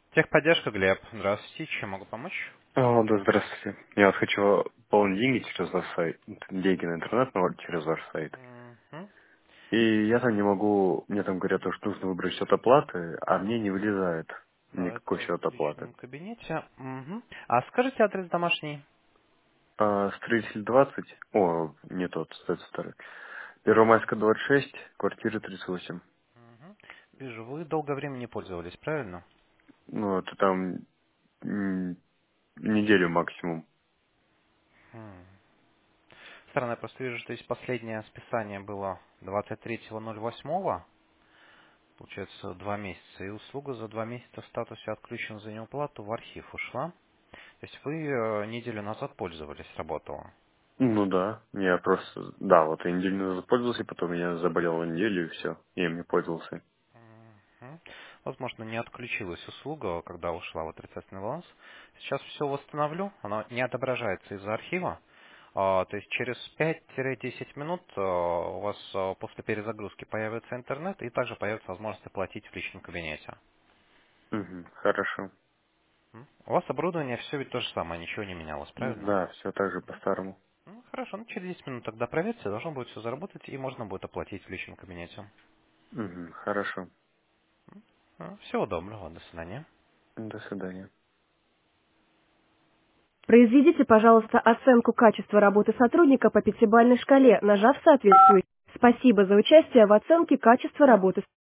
Техподдержка, Глеб. Здравствуйте. Чем могу помочь? Да, здравствуйте. Я вот хочу пополнить деньги через ваш сайт, деньги на интернет, но вот через ваш сайт. Мгм. И я там не могу, мне там говорят, что нужно выбрать счет оплаты, а мне не вылезает Да, никакой это счет в оплаты. личном кабинете. Мгм. А скажите адрес домашний? Строитель 20, не тот, это старый. Первомайская 26, квартира 38. Мгм. Вижу, вы долгое время не пользовались, правильно? Ну, это там неделю максимум. М. Странно, я просто вижу, что здесь последнее списание было 23.08. Получается, 2 месяца. И услуга за 2 месяца в статусе «Отключен за неуплату» в архив ушла. То есть вы неделю назад пользовались, работала. Ну да, я просто, да, вот я неделю назад пользовался, потом я заболел на неделю и все, я им не пользовался. Мгм. Возможно, не отключилась услуга, когда ушла в отрицательный баланс. Сейчас все восстановлю. Она не отображается из-за архива. То есть через 5-10 минут у вас после перезагрузки появится интернет и также появится возможность оплатить в личном кабинете. Угу, хорошо. У вас оборудование все ведь то же самое, ничего не менялось, правильно? Да, все так же по-старому. Хорошо, через 10 минут тогда проверьте, должно будет все заработать и можно будет оплатить в личном кабинете. Угу, хорошо. Всего доброго, до свидания. До свидания. Произведите, пожалуйста, оценку качества работы сотрудника по пятибалльной шкале, нажав соответствующий. Спасибо за участие в оценке качества работы.